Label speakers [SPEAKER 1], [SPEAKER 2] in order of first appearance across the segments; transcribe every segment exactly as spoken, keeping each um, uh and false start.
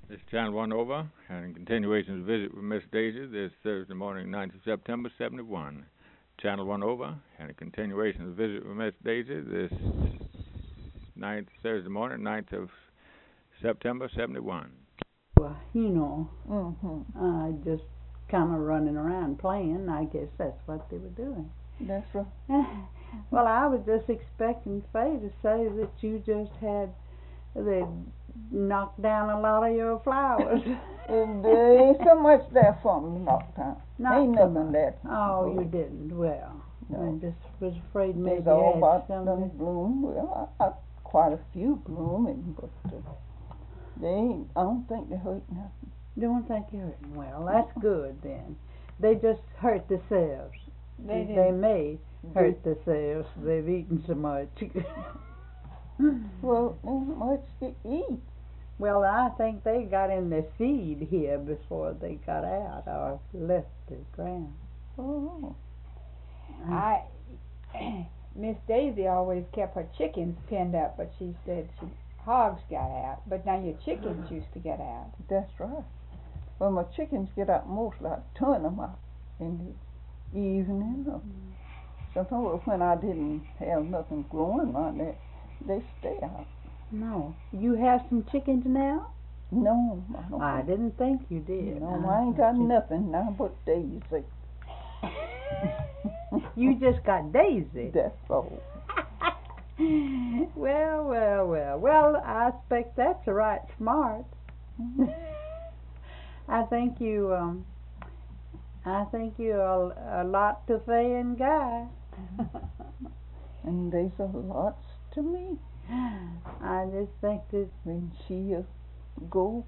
[SPEAKER 1] This channel one over, and in continuation of the visit with Miss Daisy this Thursday morning, ninth of September, seventy-one. Channel one over, and in continuation of the visit with Miss Daisy this ninth Thursday morning, ninth of September, seventy-one.
[SPEAKER 2] Well, you know,
[SPEAKER 3] Mm-hmm.
[SPEAKER 2] uh, just kind of running around playing. I guess that's what they were doing.
[SPEAKER 3] That's right.
[SPEAKER 2] Well, I was just expecting Faye to say that you just had, they knocked down a lot of your flowers.
[SPEAKER 3] And there ain't so much there for me knocked down.
[SPEAKER 2] Not
[SPEAKER 3] Ain't
[SPEAKER 2] so
[SPEAKER 3] nothing
[SPEAKER 2] much.
[SPEAKER 3] there.
[SPEAKER 2] Oh, you didn't. Well,
[SPEAKER 3] No.
[SPEAKER 2] I just was afraid maybe
[SPEAKER 3] There's
[SPEAKER 2] you
[SPEAKER 3] all
[SPEAKER 2] had
[SPEAKER 3] about
[SPEAKER 2] something.
[SPEAKER 3] them bloom. Well, I, I quite a few blooming, but uh, they ain't. I don't think they hurt nothing.
[SPEAKER 2] Don't think you're hurting. Well, that's good then. They just hurt themselves.
[SPEAKER 3] They
[SPEAKER 2] They
[SPEAKER 3] didn't.
[SPEAKER 2] may hurt themselves. They've eaten so much.
[SPEAKER 3] Well, ain't much to eat.
[SPEAKER 2] Well, I think they got in the seed here before they got out or left the ground.
[SPEAKER 3] Oh.
[SPEAKER 4] I Miss Daisy always kept her chickens pinned up, but she said she hogs got out. But now your chickens used to get out.
[SPEAKER 3] That's right. Well, my chickens get out mostly. I turn them out in the evening. Or sometimes when I didn't have nothing growing on there, they stay out.
[SPEAKER 2] No. You have some chickens now?
[SPEAKER 3] No, I don't.
[SPEAKER 2] I didn't think you did.
[SPEAKER 3] No, I ain't got
[SPEAKER 2] thought you-
[SPEAKER 3] nothing now but Daisy.
[SPEAKER 2] You just got Daisy.
[SPEAKER 3] That's all.
[SPEAKER 2] Well, well, well. Well, I expect that's a right smart. I think you, um, I think you're a, a lot to Faye and Guy.
[SPEAKER 3] And there's a lots to me.
[SPEAKER 2] I just think that
[SPEAKER 3] When she uh, go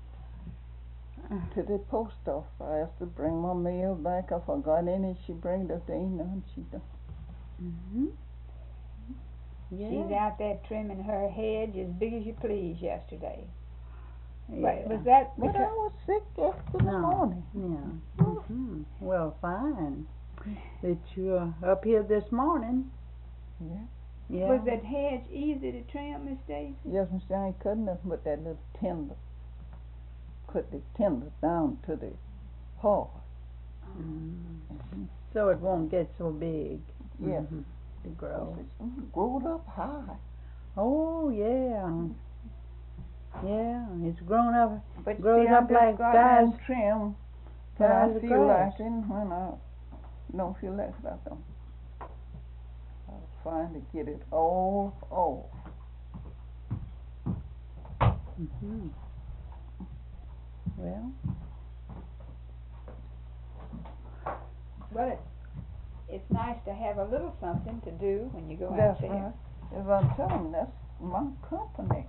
[SPEAKER 3] to the post office, I have to bring my mail back. I forgot any. She bring that there ain't none. She done.
[SPEAKER 2] hmm yeah.
[SPEAKER 4] She's out there trimming her hedge as big as you please yesterday.
[SPEAKER 2] yeah.
[SPEAKER 4] But was that
[SPEAKER 3] But I
[SPEAKER 4] because,
[SPEAKER 3] was sick yesterday
[SPEAKER 2] No.
[SPEAKER 3] morning.
[SPEAKER 2] Yeah. hmm Well, fine. That you're up here this morning.
[SPEAKER 3] Yeah.
[SPEAKER 2] Yeah.
[SPEAKER 4] was that hedge easy to trim, Miss Daisy?
[SPEAKER 3] Yes, Miss I ain't cutting nothing but that little tinder. Cut the tinder down to the hard.
[SPEAKER 2] Mm. So it won't get so big.
[SPEAKER 3] Yes.
[SPEAKER 2] Mhm. To grow.
[SPEAKER 3] It's growed up high.
[SPEAKER 2] Oh yeah. Yeah, it's grown up.
[SPEAKER 3] But
[SPEAKER 2] Grows
[SPEAKER 3] see, I
[SPEAKER 2] up
[SPEAKER 3] just
[SPEAKER 2] like
[SPEAKER 3] got
[SPEAKER 2] guys-
[SPEAKER 3] them trim when I
[SPEAKER 2] guys'
[SPEAKER 3] feel
[SPEAKER 2] grass.
[SPEAKER 3] like it, and when I don't feel like it, I don't. I'm trying to get it all off.
[SPEAKER 2] hmm Well,
[SPEAKER 4] Well, it, it's nice to have a little something to do when you go out
[SPEAKER 3] That's
[SPEAKER 4] there.
[SPEAKER 3] right. As I'm telling, that's my company.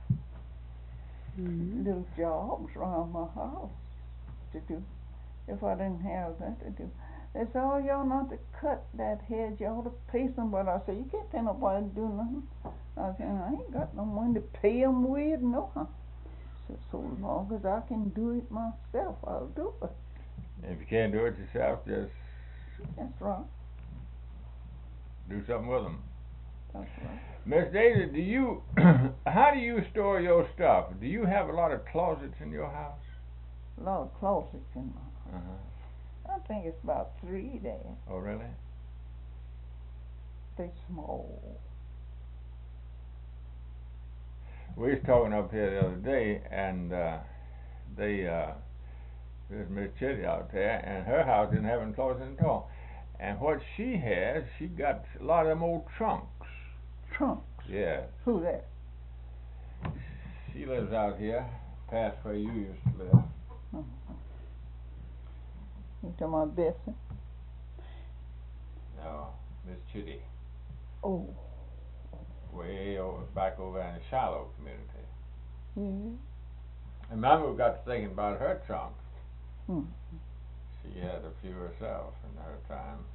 [SPEAKER 2] mhm.
[SPEAKER 3] Little jobs around my house to do. If I didn't have that to do. They say, oh, y'all not to cut that hedge, y'all to pay somebody. I say, you can't pay nobody to do nothing. I said, I ain't got no money to pay them with, no. I said, so long as I can do it myself, I'll do it.
[SPEAKER 1] If you can't do it yourself, just
[SPEAKER 3] That's right.
[SPEAKER 1] do something with them.
[SPEAKER 3] That's right.
[SPEAKER 1] Miss Daisy, do you, how do you store your stuff? Do you have a lot of closets in your house?
[SPEAKER 3] A lot of closets in my
[SPEAKER 1] Uh-huh.
[SPEAKER 3] I think it's about three there.
[SPEAKER 1] Oh, really?
[SPEAKER 3] They small.
[SPEAKER 1] We was talking up here the other day, and uh, they, uh, there's Miss Chitty out there, and her house didn't have any closets at all. And what she has, she got a lot of them old trunks.
[SPEAKER 3] Trunks.
[SPEAKER 1] Yeah.
[SPEAKER 3] Who that?
[SPEAKER 1] She lives out here, past where you used to live.
[SPEAKER 3] Oh. You talking about Bessie?
[SPEAKER 1] No, Miss Chitty.
[SPEAKER 3] Oh.
[SPEAKER 1] Way over, back over in the Shiloh community.
[SPEAKER 3] Yeah.
[SPEAKER 1] And Mama got to thinking about her trunks.
[SPEAKER 3] Hmm.
[SPEAKER 1] She had a few herself in her time.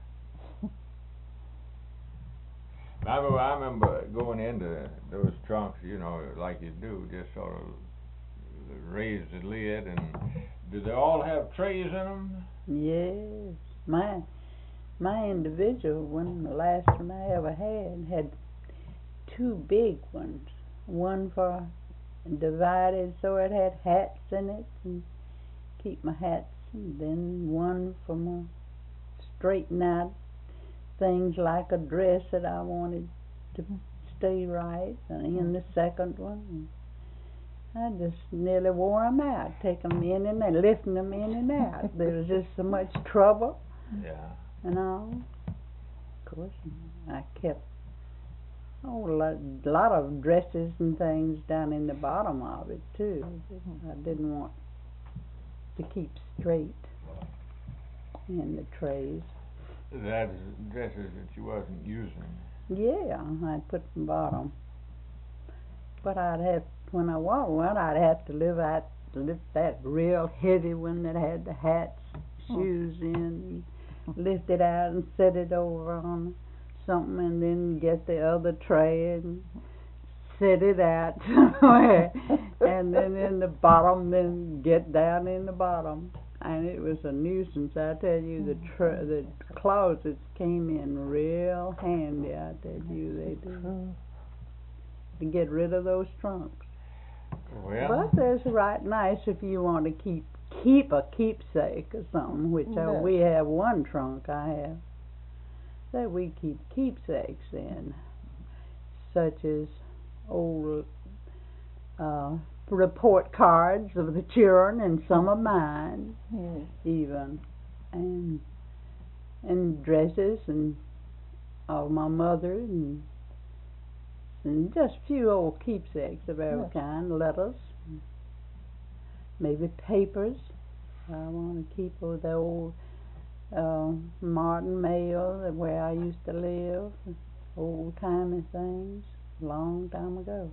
[SPEAKER 1] Mama, I remember going into those trunks, you know, like you do, just sort of raise the lid, and do they all have trays in them?
[SPEAKER 2] Yes. My my individual one, the last one I ever had, had two big ones. One for divided so it had hats in it, and keep my hats, and then one for my straighten out things like a dress that I wanted to stay right, and in the second one. I just nearly wore 'em out, taking 'em in and out, lifting 'em in and out. There was just so much trouble
[SPEAKER 1] Yeah.
[SPEAKER 2] and all. Of course, I kept oh, a lot, lot of dresses and things down in the bottom of it too. I didn't want to keep straight in the trays.
[SPEAKER 1] That's dresses that you wasn't using.
[SPEAKER 2] Yeah, I'd put the bottom. But I'd have, when I wore one, I'd have to live out, lift that real heavy one that had the hats, shoes in, and lift it out and set it over on something, and then get the other tray and set it out somewhere, and then in the bottom, then get down in the bottom. And it was a nuisance, I tell you. The tr- the closets came in real handy, I tell you, they do, to get rid of those trunks.
[SPEAKER 1] Well,
[SPEAKER 2] But there's right nice if you want to keep keep a keepsake or something, which uh,
[SPEAKER 3] Yeah.
[SPEAKER 2] we have one trunk I have that we keep keepsakes in, such as old uh, report cards of the children and some of mine,
[SPEAKER 3] Yes.
[SPEAKER 2] even, and and dresses and of my mother, and and just a few old keepsakes of every
[SPEAKER 3] Yes.
[SPEAKER 2] kind, letters, maybe papers. I want to keep with the old uh, Martin Mail, that where I used to live, old timey things, long time ago.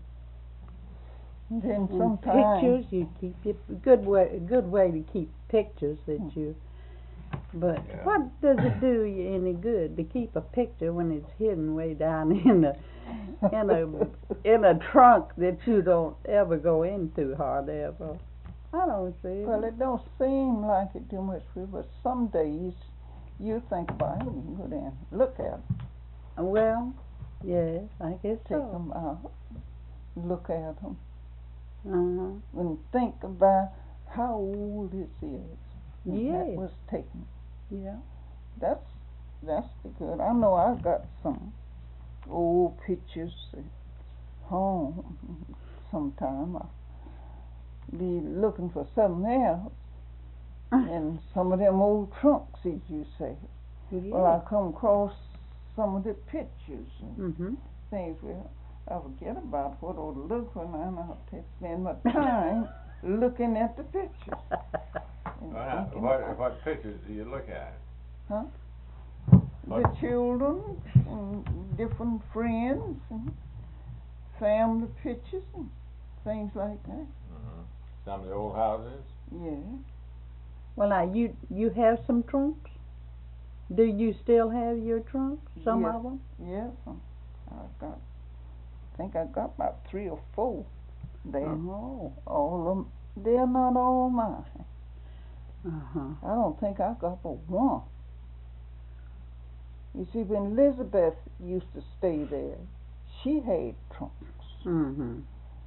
[SPEAKER 3] And then
[SPEAKER 2] And
[SPEAKER 3] sometimes
[SPEAKER 2] pictures, you keep it good way, a good way to keep pictures that
[SPEAKER 3] Mm.
[SPEAKER 2] you. But
[SPEAKER 1] Yeah.
[SPEAKER 2] what does it do you any good to keep a picture when it's hidden way down in a in a in a trunk that you don't ever go into hardly ever? I don't see it.
[SPEAKER 3] Well, it don't seem like it too much for you, but some days you think about it, you can go down, look at them,
[SPEAKER 2] Well, yes, I guess
[SPEAKER 3] take
[SPEAKER 2] so.
[SPEAKER 3] them out, look at them,
[SPEAKER 2] Uh-huh.
[SPEAKER 3] and think about how old this is. when
[SPEAKER 2] Yes.
[SPEAKER 3] That was taken.
[SPEAKER 2] Yeah.
[SPEAKER 3] That's that's the good. I know I got some old pictures at home. Sometime I be looking for something else in some of them old trunks, as you say. Well, I come across some of the pictures and
[SPEAKER 2] Mhm.
[SPEAKER 3] things. Well, I forget about what I ought to look for now, and I'll take, spend my time looking at the pictures. And
[SPEAKER 1] Well,
[SPEAKER 3] thinking
[SPEAKER 1] what
[SPEAKER 3] about-
[SPEAKER 1] what pictures do you look at?
[SPEAKER 3] Huh?
[SPEAKER 1] What-
[SPEAKER 3] The children and different friends and family pictures and things like that.
[SPEAKER 1] Mhm. Some of the old houses.
[SPEAKER 3] Yeah.
[SPEAKER 2] Well, now you you have some trunks. Do you still have your trunks? Some
[SPEAKER 3] Yes.
[SPEAKER 2] of them.
[SPEAKER 3] Yes. um, I got. I think I got about three or four there.
[SPEAKER 2] Oh.
[SPEAKER 3] All of them. They're not all mine.
[SPEAKER 2] Uh huh.
[SPEAKER 3] I don't think I got but one. You see, when Elizabeth used to stay there, she had trunks.
[SPEAKER 2] Mhm.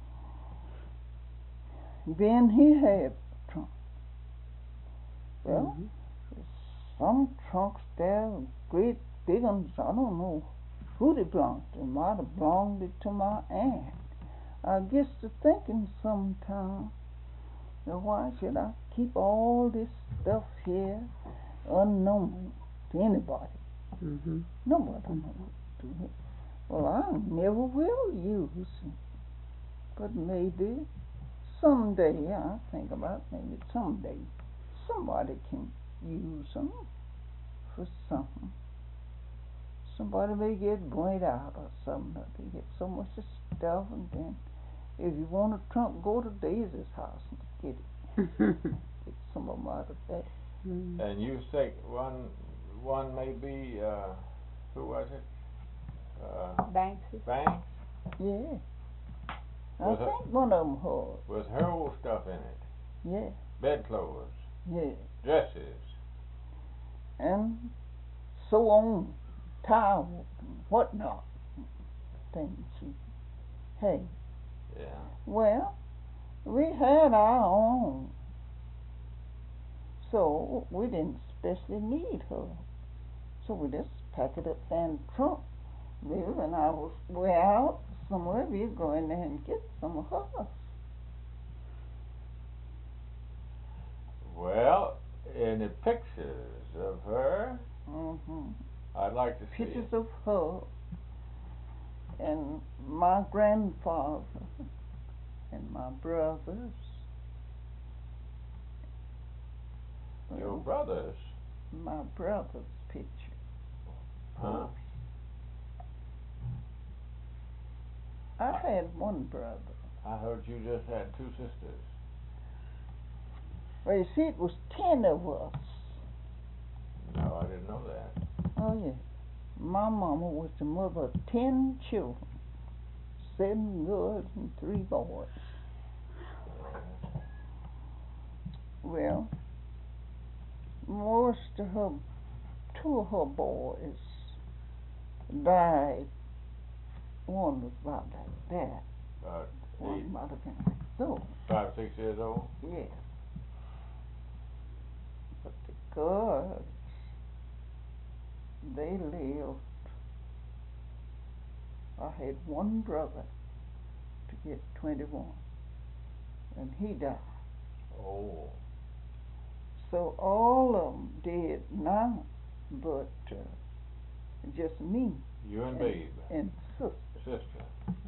[SPEAKER 3] Ben, he had trunks. Well,
[SPEAKER 2] Mhm.
[SPEAKER 3] some trunks there, great big ones. I don't know who they belonged to. Might have belonged it to my aunt. I guess to thinking sometime, now why should I keep all this stuff here unknown to anybody?
[SPEAKER 2] Mhm.
[SPEAKER 3] Nobody knows to it. Well, I never will use it. But maybe someday, I think about maybe someday, somebody can use them for something. Somebody may get burnt out or something. They get so much of stuff, and then if you want a trunk, go to Daisy's house and get it. Get some of them out of that.
[SPEAKER 2] Mm.
[SPEAKER 1] And you say one one may be uh, who was it? Uh,
[SPEAKER 4] Banks.
[SPEAKER 1] Banks
[SPEAKER 3] Yeah. I
[SPEAKER 1] Was it-
[SPEAKER 3] think one of them was.
[SPEAKER 1] with her old stuff in it,
[SPEAKER 3] Yeah.
[SPEAKER 1] bedclothes,
[SPEAKER 3] Yeah.
[SPEAKER 1] dresses.
[SPEAKER 3] And so on, towels and whatnot, things she had.
[SPEAKER 1] Yeah.
[SPEAKER 3] Well, We had our own, so we didn't especially need her. So we just pack it up in the trunk. Maybe when I was way out somewhere, we'd go in there and get some of hers.
[SPEAKER 1] Well, any pictures of her?
[SPEAKER 3] Mm-hmm.
[SPEAKER 1] I'd like to see
[SPEAKER 3] Pictures
[SPEAKER 1] it.
[SPEAKER 3] of her and my grandfather and my brothers.
[SPEAKER 1] Your
[SPEAKER 3] Well,
[SPEAKER 1] brothers?
[SPEAKER 3] my brother's picture.
[SPEAKER 1] Huh?
[SPEAKER 3] I had one brother.
[SPEAKER 1] I heard you just had two sisters.
[SPEAKER 3] Well, you see, it was ten of us.
[SPEAKER 1] No, I didn't know that.
[SPEAKER 3] Oh, yeah. My mama was the mother of ten children. Seven girls and three boys. Well, most of her, two of her boys died. One was about like that.
[SPEAKER 1] About
[SPEAKER 3] One
[SPEAKER 1] eight,
[SPEAKER 3] might have been like so.
[SPEAKER 1] five, six years old?
[SPEAKER 3] Yeah. But the girls, they lived. I had one brother to get twenty-one, and he died.
[SPEAKER 1] Oh.
[SPEAKER 3] So all of them dead now, but uh, just me
[SPEAKER 1] You and
[SPEAKER 3] and,
[SPEAKER 1] Babe.
[SPEAKER 3] and sister.
[SPEAKER 1] Sister.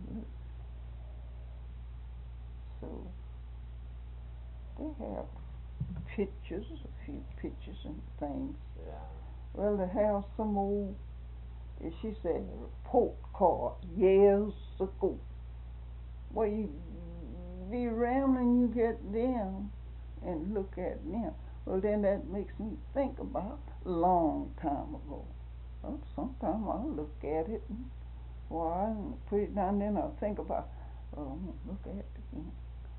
[SPEAKER 3] So they have pictures, a few pictures and things.
[SPEAKER 1] Yeah.
[SPEAKER 3] Well, they have some old, as she said, report card years ago. Well, you be around and you get them and look at them. Well, then that makes me think about a long time ago. Well, sometimes I'll look at it and why and put it down there and I'll think about, oh, I'm going to look at it again.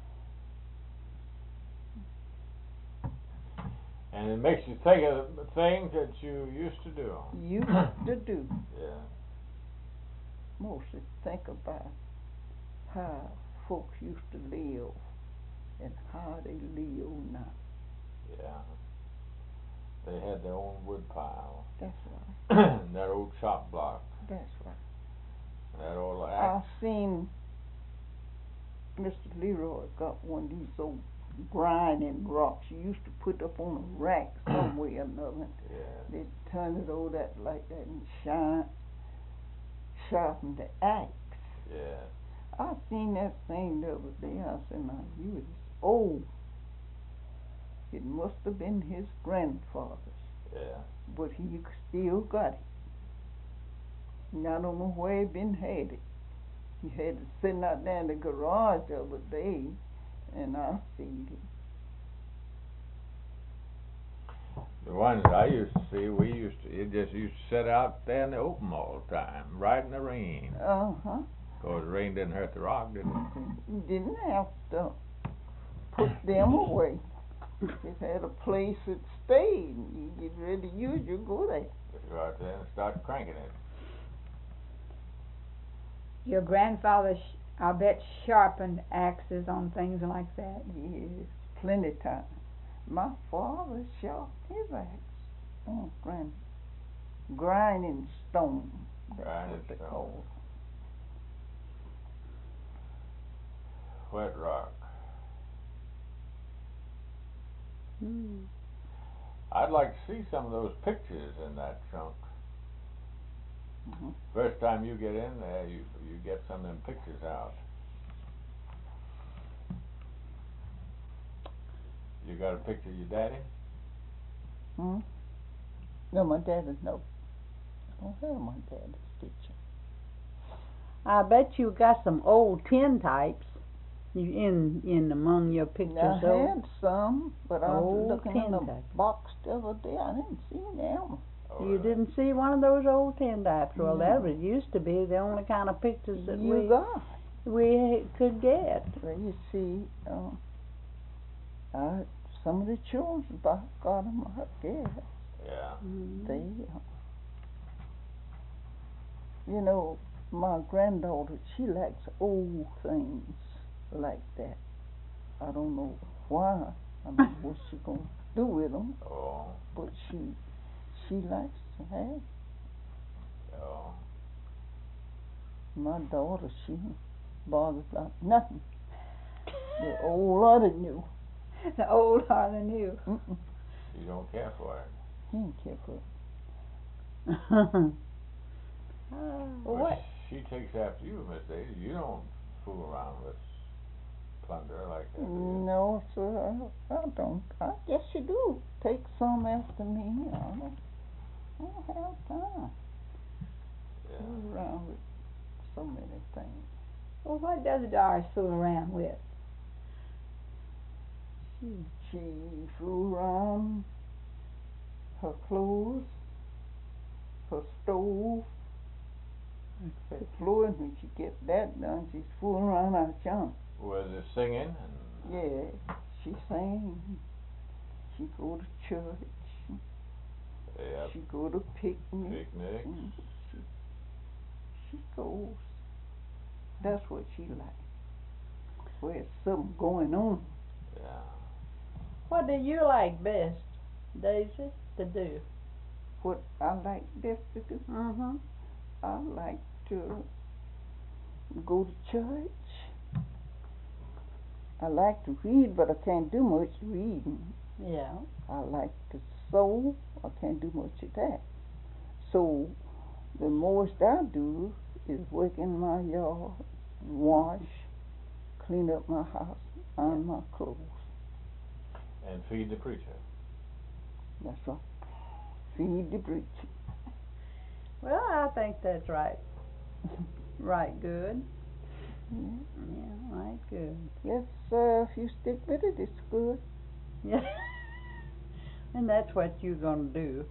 [SPEAKER 1] And it makes you think of the things that you used to do.
[SPEAKER 3] Used to do.
[SPEAKER 1] Yeah.
[SPEAKER 3] Mostly think about how folks used to live and how they live now.
[SPEAKER 1] Yeah. They had their own wood pile.
[SPEAKER 3] That's right.
[SPEAKER 1] That old chop block.
[SPEAKER 3] That's right.
[SPEAKER 1] That old axe.
[SPEAKER 3] I seen Mister Leroy got one of these old grinding rocks you used to put up on a rack somewhere or another.
[SPEAKER 1] Yeah.
[SPEAKER 3] They'd turn it over that like that and shine, sharpen the axe.
[SPEAKER 1] Yeah.
[SPEAKER 3] I seen that thing the other day. I said, now, you is old. It must have been his grandfather's.
[SPEAKER 1] Yeah.
[SPEAKER 3] But he still got it. And I don't know where he been had it. He had it sitting out there in the garage the other day, and I seen it.
[SPEAKER 1] The ones I used to see, we used to, it just used to sit out there in the open all the time, right in the rain.
[SPEAKER 3] Uh-huh.
[SPEAKER 1] Because the rain didn't hurt the rock, did it?
[SPEAKER 3] You didn't have to put them away. It had a place it stayed. You get ready to use, you go there.
[SPEAKER 1] Just go out there and start cranking it.
[SPEAKER 4] Your grandfather, sh- I bet, sharpened axes on things like that.
[SPEAKER 3] Yes, plenty time. My father sharpened his axe on grind, grinding stone. That's
[SPEAKER 1] Grinding
[SPEAKER 3] what they
[SPEAKER 1] stone.
[SPEAKER 3] call it.
[SPEAKER 1] Wet rock.
[SPEAKER 2] Hmm.
[SPEAKER 1] I'd like to see some of those pictures in that trunk.
[SPEAKER 3] Mm-hmm.
[SPEAKER 1] First time you get in there, you you get some of them pictures out. You got a picture of your daddy?
[SPEAKER 3] Hmm? No, my daddy, no. I don't have my daddy's picture.
[SPEAKER 2] I bet you got some old tin types you in in among your pictures.
[SPEAKER 3] I
[SPEAKER 2] old,
[SPEAKER 3] had some, but I was
[SPEAKER 2] old
[SPEAKER 3] looking in
[SPEAKER 2] tin
[SPEAKER 3] the
[SPEAKER 2] types.
[SPEAKER 3] box the other day. I didn't see them.
[SPEAKER 1] Oh,
[SPEAKER 2] You
[SPEAKER 1] really?
[SPEAKER 2] didn't see one of those old tin types. Well,
[SPEAKER 3] No.
[SPEAKER 2] that was used to be the only kind of pictures that
[SPEAKER 3] You
[SPEAKER 2] we
[SPEAKER 3] got.
[SPEAKER 2] we could get.
[SPEAKER 3] Well, you see, uh, I, some of the children about got them up there.
[SPEAKER 1] Yeah.
[SPEAKER 2] Mhm.
[SPEAKER 3] They, uh, you know, my granddaughter, she likes old things like that. I don't know why. I don't know what she gonna do with them,
[SPEAKER 1] Oh,
[SPEAKER 3] but she she likes to have.
[SPEAKER 1] oh.
[SPEAKER 3] My daughter, she bothers about nothing. The old other knew.
[SPEAKER 4] The old or the new.
[SPEAKER 3] Mm-mm.
[SPEAKER 1] You don't care for it.
[SPEAKER 3] He ain't care for it.
[SPEAKER 4] Well,
[SPEAKER 1] But
[SPEAKER 4] what?
[SPEAKER 1] she takes after you, Miss Daisy. You don't fool around with plunder like that, do you?
[SPEAKER 3] No, sir, I, I don't. I guess you do. Take some after me. I don't, I don't have time to
[SPEAKER 1] Yeah.
[SPEAKER 3] fool around with so many things.
[SPEAKER 4] Well, what does Doris fool around with?
[SPEAKER 3] She, she fool around her clothes, her stove, her floor. When she get that done, she's fooling around out yonder.
[SPEAKER 1] Was it singing? And
[SPEAKER 3] Yeah, she sing. She go to church.
[SPEAKER 1] Yep.
[SPEAKER 3] She go to picnic.
[SPEAKER 1] Picnics.
[SPEAKER 3] Mm, She, she goes. That's what she like. Where's something going on?
[SPEAKER 1] Yeah.
[SPEAKER 2] What do you like best, Daisy, to do?
[SPEAKER 3] What I like best to do?
[SPEAKER 2] Mm-hmm.
[SPEAKER 3] I like to go to church. I like to read, but I can't do much reading.
[SPEAKER 2] Yeah.
[SPEAKER 3] I like to sew. I can't do much of that. So the most I do is work in my yard, wash, clean up my house, iron my clothes.
[SPEAKER 1] And feed the preacher.
[SPEAKER 3] That's right. Feed the preacher.
[SPEAKER 2] Well, I think that's right. Right, good.
[SPEAKER 3] Yeah.
[SPEAKER 2] Yeah, right, good.
[SPEAKER 3] Yes, uh, if you stick with it, it's good.
[SPEAKER 2] Yeah. And that's what you're gonna do.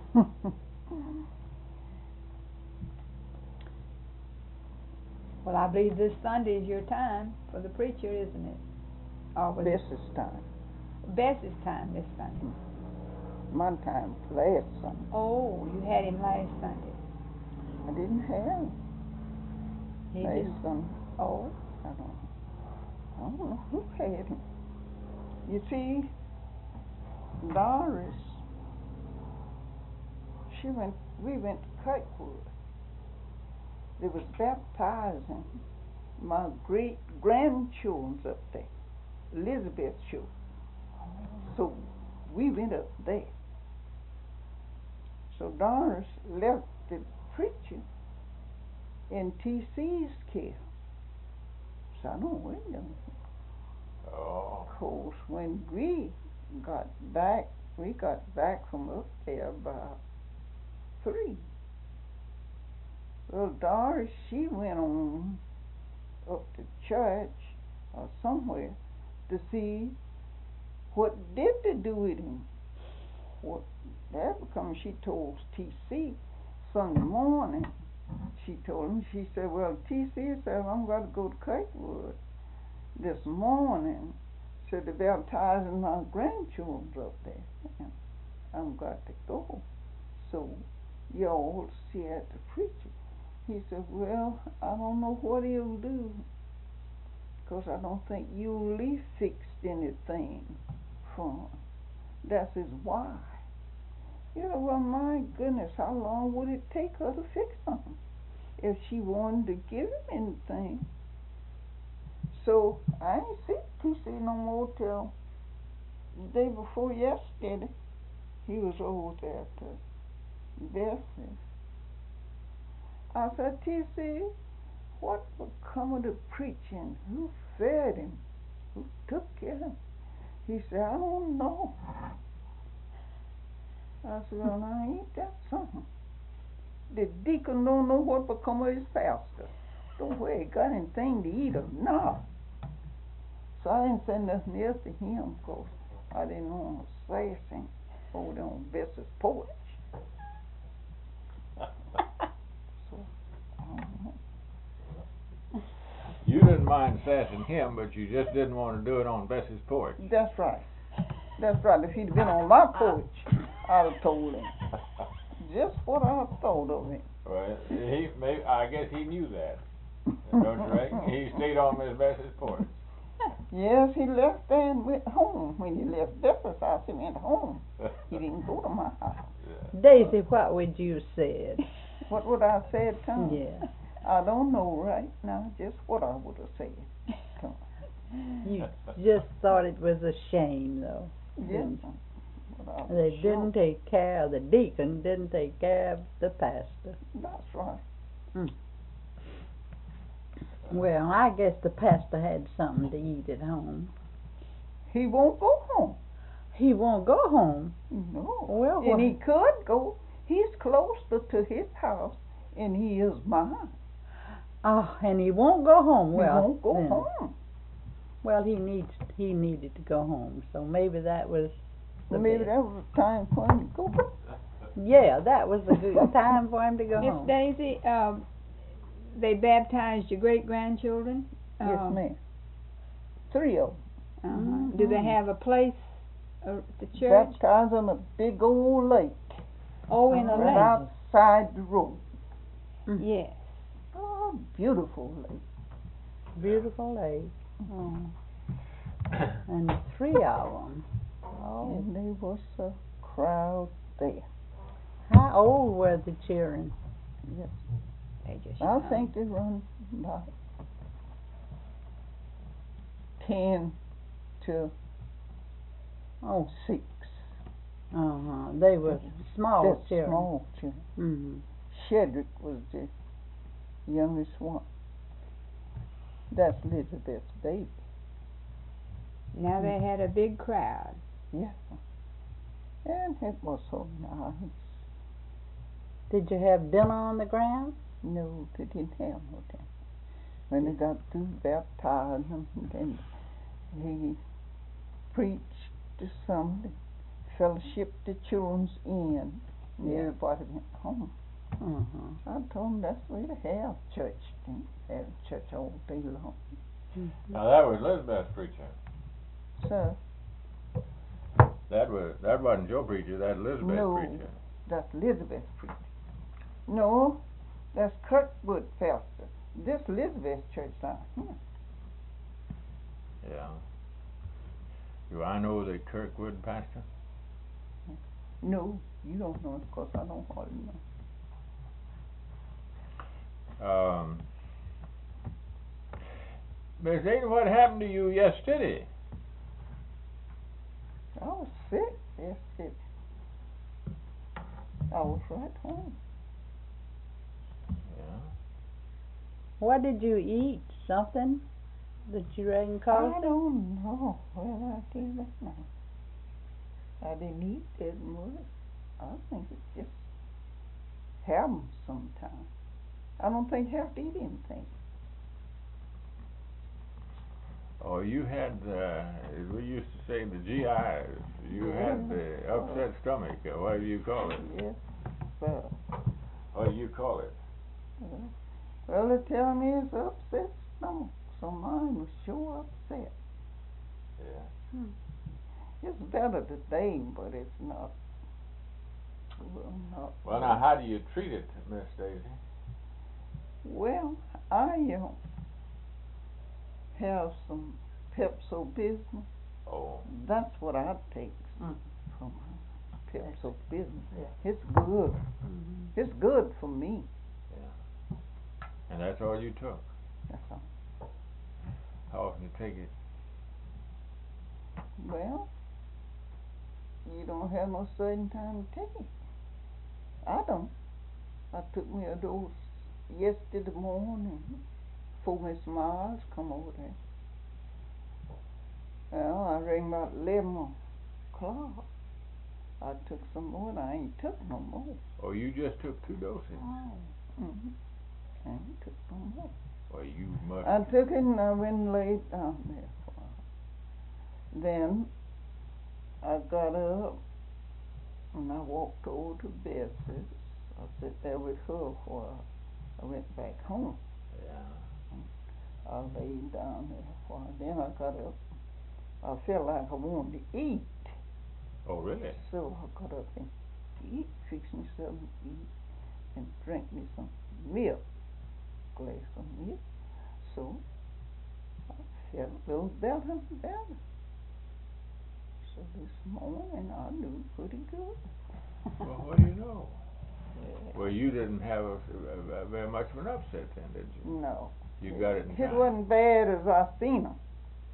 [SPEAKER 4] Well, I believe this Sunday is your time for the preacher, isn't it? Or was
[SPEAKER 3] This is time.
[SPEAKER 4] it Bess's time this Sunday?
[SPEAKER 3] My time last Sunday.
[SPEAKER 4] Oh, you had him last Sunday.
[SPEAKER 3] I didn't have him
[SPEAKER 4] He
[SPEAKER 3] last
[SPEAKER 4] didn't.
[SPEAKER 3] Sunday.
[SPEAKER 4] Oh,
[SPEAKER 3] I don't know. I don't know who had him. You see, Doris, she went, we went to Kirkwood. They was baptizing my great grandchildren's up there, Elizabeth's children. So we went up there. So Doris left the preacher in T C's care. So I don't wait them.
[SPEAKER 1] Oh.
[SPEAKER 3] Of course, when we got back, we got back from up there about three. Well, Doris, she went on up to church or somewhere to see what did they do with him. What that become, she told T C Sunday morning. She told him, she said, well, T C said, I'm going to go to Kirkwood this morning. So they're baptizing my grandchildren up there. And I'm got to go. So y'all see at the preacher. He said, well, I don't know what he'll do, because I don't think Yulee fixed anything for him. That's his wife. You know, well, my goodness, how long would it take her to fix something if she wanted to give him anything? So I ain't see T C no more till the day before yesterday. He was over there at the Bethel. I said, T C, what become of the preaching? Who fed him? Who took care of him? He said, I don't know. I said, well, now ain't that something? The deacon don't know what become of his pastor. Don't know where he got anything to eat or not. So I didn't say nothing else to him, because I didn't want to say anything over there on Bess's porch. So, I don't know.
[SPEAKER 1] You didn't mind sassing him, but you just didn't want to do it on Bess's porch.
[SPEAKER 3] That's right. That's right. If he'd been on my porch, I'd have told him just what I thought of him.
[SPEAKER 1] Well, he maybe I guess he knew that. Don't you reckon? He stayed on Miss Bess's porch.
[SPEAKER 3] Yes, he left there and went home. When he left Deborah's house, he went home. He didn't go to my house.
[SPEAKER 2] Daisy, what would you said?
[SPEAKER 3] What would I said, Tom?
[SPEAKER 2] Yeah.
[SPEAKER 3] I don't know right now just what I would have said. Tom.
[SPEAKER 2] You just thought it was a shame, though.
[SPEAKER 3] Yes.
[SPEAKER 2] didn't
[SPEAKER 3] But I was
[SPEAKER 2] They
[SPEAKER 3] sure.
[SPEAKER 2] didn't take care, the deacon didn't take care of the pastor.
[SPEAKER 3] That's right.
[SPEAKER 2] Well, I guess the pastor had something to eat at home.
[SPEAKER 3] He won't go home.
[SPEAKER 2] He won't go home.
[SPEAKER 3] No.
[SPEAKER 2] Well,
[SPEAKER 3] and
[SPEAKER 2] what-
[SPEAKER 3] he could go. He's closer to his house and he is mine.
[SPEAKER 2] Oh, and he won't go home. Well,
[SPEAKER 3] he won't go
[SPEAKER 2] then-
[SPEAKER 3] home.
[SPEAKER 2] Well, he needs he needed to go home, so maybe that was the
[SPEAKER 3] Maybe
[SPEAKER 2] best.
[SPEAKER 3] that was the time for him to go.
[SPEAKER 2] Yeah, that was a good time for him to go
[SPEAKER 4] Miss
[SPEAKER 2] home.
[SPEAKER 4] Daisy, um, they baptized your great grandchildren.
[SPEAKER 3] Yes,
[SPEAKER 4] Um,
[SPEAKER 3] ma'am. Three of them.
[SPEAKER 4] Uh-huh. Do they
[SPEAKER 2] Mhm.
[SPEAKER 4] have a place uh, at the church?
[SPEAKER 3] Baptized on a big old lake.
[SPEAKER 4] Oh, in a
[SPEAKER 3] right
[SPEAKER 4] lake.
[SPEAKER 3] outside the road.
[SPEAKER 4] Yes.
[SPEAKER 3] Oh, beautiful lake.
[SPEAKER 2] Beautiful lake. Oh. And three of them. Oh.
[SPEAKER 3] And there was a crowd there.
[SPEAKER 2] How old were the children?
[SPEAKER 3] Yes.
[SPEAKER 4] They just
[SPEAKER 3] I
[SPEAKER 4] young.
[SPEAKER 3] think they run about ten to
[SPEAKER 2] Oh,
[SPEAKER 3] six.
[SPEAKER 2] uh huh. They were small
[SPEAKER 3] That's
[SPEAKER 2] children.
[SPEAKER 3] small children.
[SPEAKER 2] Mm-hmm.
[SPEAKER 3] Shedrick was the youngest one. That's Elizabeth's baby.
[SPEAKER 4] Now they had a big crowd.
[SPEAKER 3] Yeah. And it was so nice.
[SPEAKER 2] Did you have dinner on the ground?
[SPEAKER 3] No, they didn't have no time. When they got through baptizing, then he preached to somebody, fellowship the children's in, and
[SPEAKER 2] Yeah.
[SPEAKER 3] everybody went home.
[SPEAKER 2] Uh-huh.
[SPEAKER 3] I told them that's the way to have church, then have church all day long.
[SPEAKER 1] Now that was Elizabeth's preacher.
[SPEAKER 3] So
[SPEAKER 1] That was that wasn't your preacher. That Elizabeth's
[SPEAKER 3] No.
[SPEAKER 1] preacher.
[SPEAKER 3] that's Elizabeth's preacher. No, that's Kirkwood pastor. This Elizabeth's church down here.
[SPEAKER 1] Yeah. Do I know the Kirkwood pastor?
[SPEAKER 3] No, you don't know it because I don't hardly know.
[SPEAKER 1] Um, Miss Ada, what happened to you yesterday?
[SPEAKER 3] I was sick yesterday. I was right home.
[SPEAKER 1] Yeah.
[SPEAKER 2] What did you eat? Something that you reckon
[SPEAKER 3] I
[SPEAKER 2] caused it?
[SPEAKER 3] don't know. Well, I did that now. I didn't eat that much. I think it just happens sometimes. I don't think you have to eat anything.
[SPEAKER 1] Oh, you had, uh, as we used to say, the G Is. You had the upset stomach, or what do you call it?
[SPEAKER 3] Yes, sir.
[SPEAKER 1] What do you call it?
[SPEAKER 3] Well, well, they tell me it's upset stomach, so mine was sure upset.
[SPEAKER 1] Yeah.
[SPEAKER 3] It's better today, but it's not. Well, not.
[SPEAKER 1] Well, now, how do you treat it, Miss Daisy?
[SPEAKER 3] Well, I uh, have some Pepso-Bismol.
[SPEAKER 1] Oh.
[SPEAKER 3] That's what I take
[SPEAKER 2] Mm.
[SPEAKER 3] from Pepso-Bismol.
[SPEAKER 2] Yeah.
[SPEAKER 3] It's good.
[SPEAKER 2] Mm-hmm.
[SPEAKER 3] It's good for me.
[SPEAKER 1] And that's all you took?
[SPEAKER 3] That's all.
[SPEAKER 1] How often you take it?
[SPEAKER 3] Well, you don't have no certain time to take it. I don't. I took me a dose yesterday morning before Miss Miles come over there. Well, I rang about eleven o'clock. I took some more and I ain't took no more.
[SPEAKER 1] Oh, you just took two doses?
[SPEAKER 3] Mm-hmm. I ain't took no more.
[SPEAKER 1] Well, you must.
[SPEAKER 3] I took it and I went and laid down there for a while. Then I got up and I walked over to Bessie's. I sat there with her for a while. I went back home.
[SPEAKER 1] Yeah.
[SPEAKER 3] I laid down there for a while. Then I got up. I felt like I wanted to eat.
[SPEAKER 1] Oh, really?
[SPEAKER 3] So I got up and eat, fix me something to eat, and drink me some milk, glass of milk. So I felt a little better and better. So this morning I knew pretty good.
[SPEAKER 1] Well, what do you know?
[SPEAKER 3] Yeah.
[SPEAKER 1] Well, you didn't have a, a, a very much of an upset then, did you?
[SPEAKER 3] No.
[SPEAKER 1] You got it in
[SPEAKER 3] It
[SPEAKER 1] time.
[SPEAKER 3] wasn't bad as I seen 'em,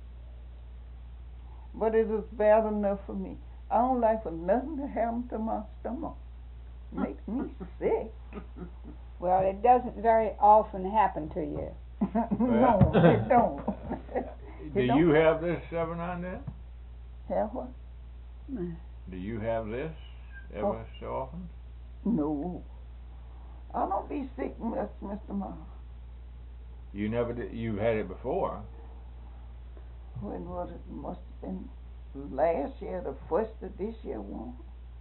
[SPEAKER 3] but it was bad enough for me. I don't like for nothing to happen to my stomach. Makes me sick.
[SPEAKER 4] Well, it doesn't very often happen to you.
[SPEAKER 3] No, it don't.
[SPEAKER 1] Do
[SPEAKER 3] It don't.
[SPEAKER 1] you have this every now and then?
[SPEAKER 3] Have what?
[SPEAKER 1] Do you have this ever
[SPEAKER 3] Oh.
[SPEAKER 1] so often?
[SPEAKER 3] No. I don't be sick much, Mister Miles.
[SPEAKER 1] You never did. You've had it before.
[SPEAKER 3] When was it? Must have been last year, the first of this year one.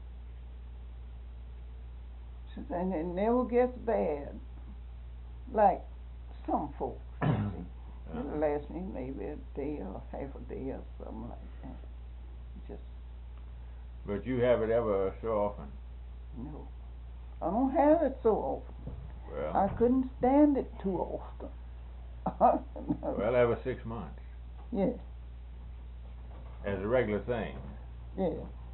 [SPEAKER 3] So then it never gets bad, like some folks. you see.
[SPEAKER 1] Uh,
[SPEAKER 3] It'll last me maybe a day or half a day or something like that. Just
[SPEAKER 1] but you have it ever so often.
[SPEAKER 3] no. I don't have it so often.
[SPEAKER 1] Well,
[SPEAKER 3] I couldn't stand it too often.
[SPEAKER 1] well, every six months
[SPEAKER 3] Yeah,
[SPEAKER 1] as a regular thing.
[SPEAKER 3] yeah.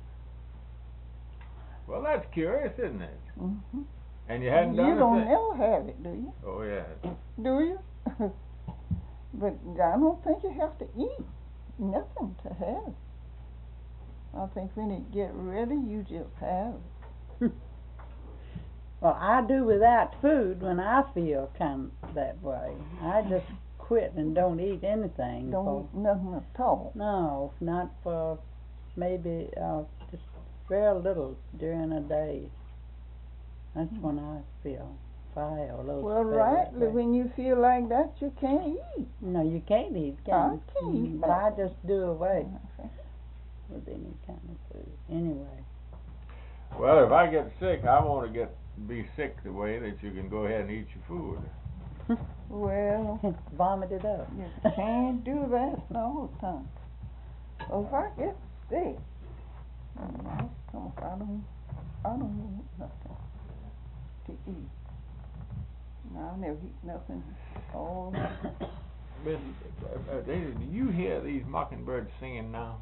[SPEAKER 1] Well, that's curious, isn't it?
[SPEAKER 3] Mm-hmm.
[SPEAKER 1] And you hadn't done
[SPEAKER 3] You
[SPEAKER 1] a
[SPEAKER 3] don't
[SPEAKER 1] thing.
[SPEAKER 3] never have it, do you?
[SPEAKER 1] Oh yeah.
[SPEAKER 3] Do you? But I don't think you have to eat nothing to have it. I think when it get ready, you just have it.
[SPEAKER 2] Well, I do without food when I feel kind of that way. I just quit and don't eat anything.
[SPEAKER 3] Don't
[SPEAKER 2] for,
[SPEAKER 3] eat nothing at all.
[SPEAKER 2] No, not for maybe uh, just very little during a day. That's when I feel fine or a little
[SPEAKER 3] Well,
[SPEAKER 2] better
[SPEAKER 3] right,
[SPEAKER 2] that way.
[SPEAKER 3] when you feel like that, you can't eat.
[SPEAKER 2] No, you can't eat,
[SPEAKER 3] I
[SPEAKER 2] can you?
[SPEAKER 3] can't eat
[SPEAKER 2] Mm, But I
[SPEAKER 3] nothing.
[SPEAKER 2] just do away with any kind of food. Anyway.
[SPEAKER 1] Well, if I get sick, I want to get be sick the way that you can go ahead and eat your food.
[SPEAKER 3] Well,
[SPEAKER 2] Vomit it up.
[SPEAKER 3] you can't do that all the time. Well, if I get sick, mm, I come- I don't, I don't want nothing to eat. No, I never eat nothing all night.
[SPEAKER 1] Miss uh, uh, Daisy, do you hear these mockingbirds singing now?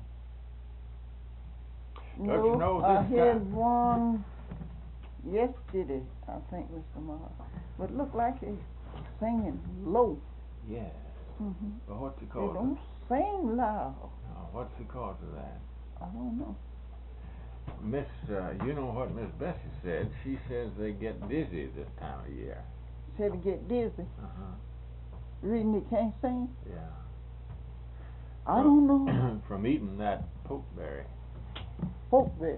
[SPEAKER 1] Don't you
[SPEAKER 3] No,
[SPEAKER 1] know
[SPEAKER 3] I
[SPEAKER 1] this
[SPEAKER 3] had
[SPEAKER 1] time-
[SPEAKER 3] one yesterday, I think, Mister Miles, but it looked like they singing low.
[SPEAKER 1] Yeah.
[SPEAKER 3] Mm-hmm.
[SPEAKER 1] Well, what's the
[SPEAKER 3] They
[SPEAKER 1] cause?
[SPEAKER 3] don't sing loud.
[SPEAKER 1] Of, oh, what's the cause of that?
[SPEAKER 3] I don't know.
[SPEAKER 1] Miss, uh, you know what Miss Bessie said? She says they get dizzy this time of year.
[SPEAKER 3] Said to get dizzy.
[SPEAKER 1] Uh huh.
[SPEAKER 3] Reading they can't sing.
[SPEAKER 1] Yeah.
[SPEAKER 3] I don't know.
[SPEAKER 1] From eating that pokeberry.
[SPEAKER 3] Folk there.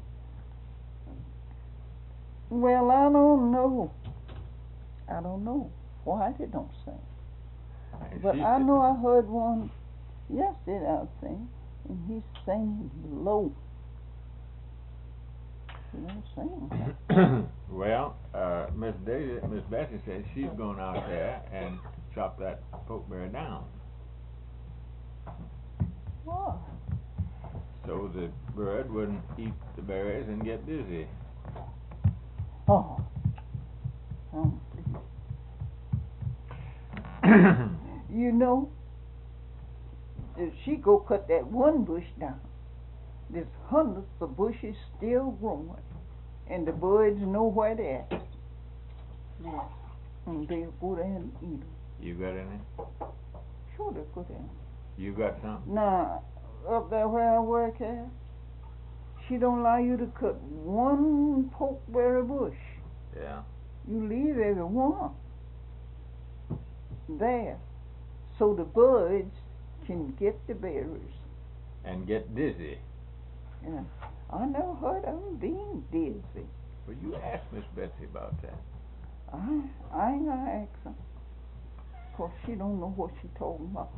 [SPEAKER 3] Well, I don't know. I don't know why they don't sing.
[SPEAKER 1] And
[SPEAKER 3] But
[SPEAKER 1] she
[SPEAKER 3] I
[SPEAKER 1] said-
[SPEAKER 3] know I heard one yesterday, I think, and he's singing low. He don't sing.
[SPEAKER 1] Well, uh, Miss Daisy, Miss Bessie says she's going out there and chop that pokeberry down
[SPEAKER 3] Why?
[SPEAKER 1] so the bird wouldn't eat the berries and get dizzy.
[SPEAKER 3] Oh. Um, you know, if she go cut that one bush down, there's hundreds of bushes still growing, and the birds know where they're at.
[SPEAKER 2] Yeah.
[SPEAKER 3] And they'll go there and eat them.
[SPEAKER 1] You got any?
[SPEAKER 3] Sure, they'll go there.
[SPEAKER 1] You got some?
[SPEAKER 3] Now, up there where I work at, she don't allow you to cut one pokeberry bush.
[SPEAKER 1] Yeah.
[SPEAKER 3] You leave every one there, so the birds can get the berries.
[SPEAKER 1] And get dizzy.
[SPEAKER 3] Yeah. I never heard of them being dizzy.
[SPEAKER 1] Well, you asked Miss Betsy about that.
[SPEAKER 3] I I ain't gonna ask her, 'cause she don't know what she talking about.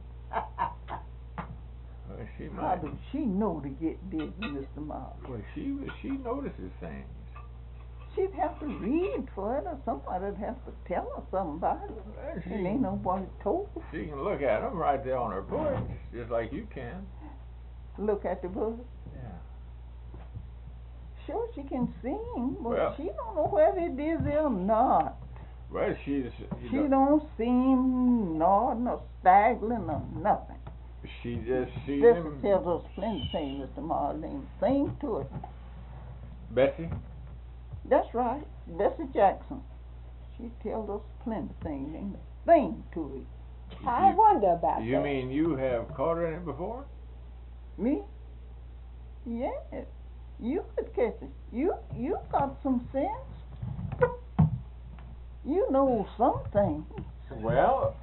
[SPEAKER 1] Well, she
[SPEAKER 3] How
[SPEAKER 1] might.
[SPEAKER 3] does she know to get dizzy, Mister Miles?
[SPEAKER 1] Well, she she notices things.
[SPEAKER 3] She'd have to read for it, or somebody'd have to tell her something about it.
[SPEAKER 1] Well, she,
[SPEAKER 3] And ain't nobody told her.
[SPEAKER 1] she can look at them right there on her porch, just like you can.
[SPEAKER 3] Look at the birds.
[SPEAKER 1] Yeah.
[SPEAKER 3] Sure, she can sing, but
[SPEAKER 1] Well-
[SPEAKER 3] she don't know whether they're dizzy or not.
[SPEAKER 1] Well, she's. You
[SPEAKER 3] She
[SPEAKER 1] know,
[SPEAKER 3] don't seem nodding or staggering or nothing.
[SPEAKER 1] She just sees
[SPEAKER 3] Bessie
[SPEAKER 1] him.
[SPEAKER 3] tells us plenty things, Mister Marlene. Sing to it.
[SPEAKER 1] Bessie?
[SPEAKER 3] That's right, Bessie Jackson. She tells us plenty things, ain't it? Sing to it.
[SPEAKER 4] I
[SPEAKER 1] You-
[SPEAKER 4] wonder about
[SPEAKER 1] You
[SPEAKER 4] that.
[SPEAKER 1] mean you have caught her in it before?
[SPEAKER 3] Me? Yes. You could catch it. You you got some sense. You know something.
[SPEAKER 1] Well,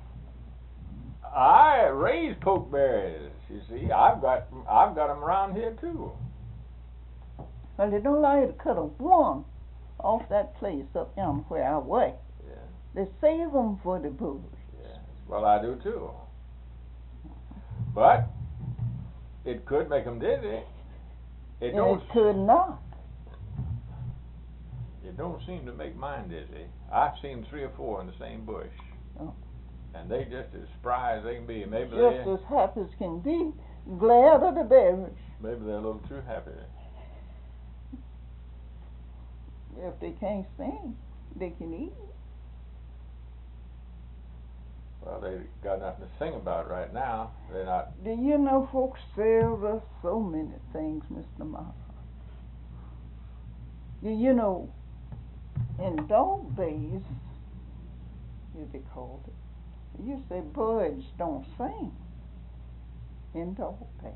[SPEAKER 1] I raise pokeberries. You see, I've got I've got 'em around here too.
[SPEAKER 3] Well, they don't allow you to cut a one off that place up yonder where I work.
[SPEAKER 1] Yeah,
[SPEAKER 3] They save 'em for the bush.
[SPEAKER 1] yeah. Well, I do too. But it could make 'em dizzy. It
[SPEAKER 3] And
[SPEAKER 1] don't.
[SPEAKER 3] it could not.
[SPEAKER 1] It don't seem to make mine dizzy. I've seen three or four in the same bush,
[SPEAKER 3] Oh.
[SPEAKER 1] and they just as spry as they can be. Maybe
[SPEAKER 3] Just
[SPEAKER 1] they
[SPEAKER 3] as happy as can be. Glad of the berries.
[SPEAKER 1] maybe they're a little too happy.
[SPEAKER 3] If they can't sing, they can eat.
[SPEAKER 1] Well, they got nothing to sing about right now. They're not.
[SPEAKER 3] Do you know folks sell us so many things, Mister Martha? Do you know, in dog days, as they called it, you say birds don't sing in dog days.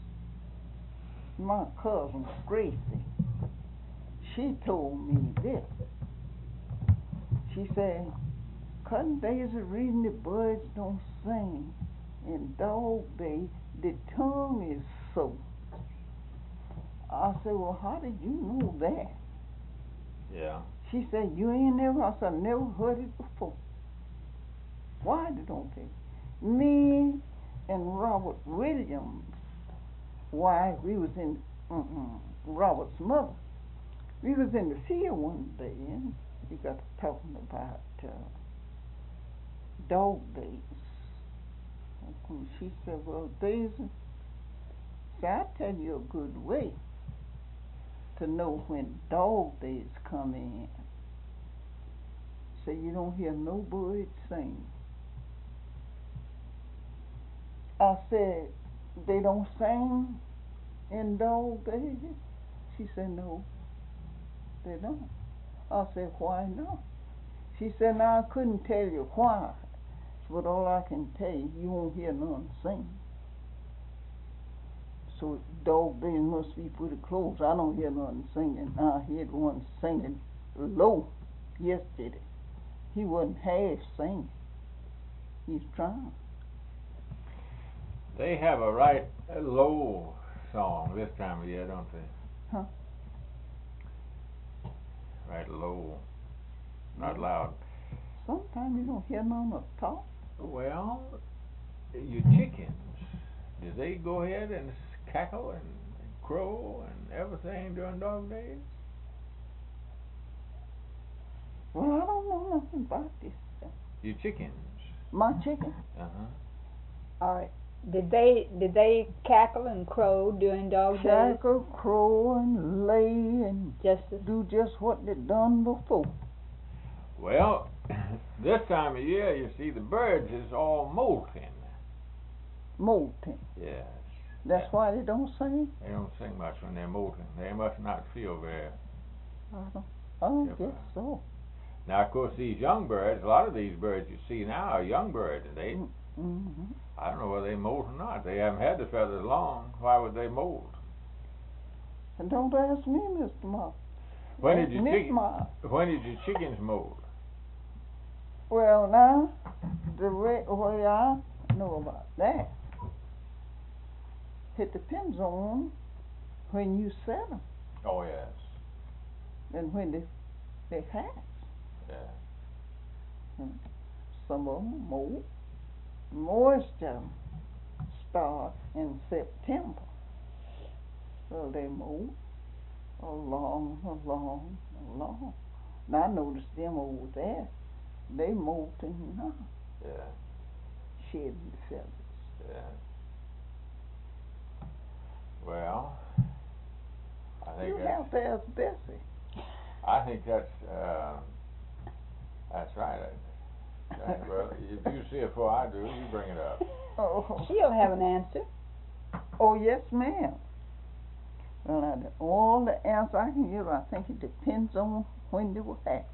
[SPEAKER 3] My cousin Gracie, she told me this. She said, Cousin Daisy, reason the birds don't sing in dog days, the tongue is so. I said, well, how did you know that?
[SPEAKER 1] Yeah.
[SPEAKER 3] She said, you ain't never, I said, I never heard it before. Why they don't they? Me and Robert Williams' wife, we was in, uh-uh, Robert's mother, we was in the field one day and we got to talking about uh, dog days. And she said, well, Daisy, see, I tell you a good way to know when dog days come in. So you don't hear no birds sing. I said, they don't sing in dog days? She said, no, they don't. I said, why not? She said, now I couldn't tell you why, but all I can tell you, you won't hear none sing. So dog days must be pretty close. I don't hear none singing. I heard one singing low yesterday. He wasn't half singing. He's trying.
[SPEAKER 1] They have a right low song this time of year, don't they?
[SPEAKER 3] Huh?
[SPEAKER 1] Right low, not loud.
[SPEAKER 3] Sometimes you don't hear none at all.
[SPEAKER 1] Well, your chickens, do they go ahead and cackle and crow and everything during dog days?
[SPEAKER 3] Well, I don't know nothing about this.
[SPEAKER 1] Your chickens.
[SPEAKER 3] My chicken.
[SPEAKER 1] Uh huh.
[SPEAKER 4] All right. Did they did they cackle and crow during dog days?
[SPEAKER 3] Cackle, crow, and lay, and
[SPEAKER 4] Just as
[SPEAKER 3] do just what they done before.
[SPEAKER 1] Well, this time of year, you see, the birds is all molting.
[SPEAKER 3] Molting.
[SPEAKER 1] Yes.
[SPEAKER 3] That's why they don't sing.
[SPEAKER 1] They don't sing much when they're molting. They must not feel very.
[SPEAKER 3] I don't, I don't
[SPEAKER 1] Yep.
[SPEAKER 3] guess so.
[SPEAKER 1] Now, of course, these young birds, a lot of these birds you see now are young birds, and they,
[SPEAKER 3] Mm-hmm.
[SPEAKER 1] I don't know whether they molt or not. They haven't had the feathers long. Why would they molt?
[SPEAKER 3] And don't ask me, Mister Moss.
[SPEAKER 1] When did
[SPEAKER 3] Ask
[SPEAKER 1] your
[SPEAKER 3] Miss
[SPEAKER 1] chicken,
[SPEAKER 3] Moss.
[SPEAKER 1] when did your chickens molt?
[SPEAKER 3] Well, now, the way, way I know about that, it depends on when you set them
[SPEAKER 1] Oh yes.
[SPEAKER 3] and when they they hatch.
[SPEAKER 1] Yeah.
[SPEAKER 3] Some of them molt. Most of them start in September. So they molt along, along, along. Now I noticed them over there, they molting now,
[SPEAKER 1] Yeah.
[SPEAKER 3] shedding the feathers.
[SPEAKER 1] Yeah. Well, I think
[SPEAKER 3] You
[SPEAKER 1] that's,
[SPEAKER 3] have to ask Bessie.
[SPEAKER 1] I think that's uh, that's right. I, I, well, if you see it before I do, you bring it up.
[SPEAKER 3] Oh.
[SPEAKER 4] She'll have an answer.
[SPEAKER 3] Oh, yes, ma'am. Well, I, all the answer I can give, I think it depends on when they were hatched.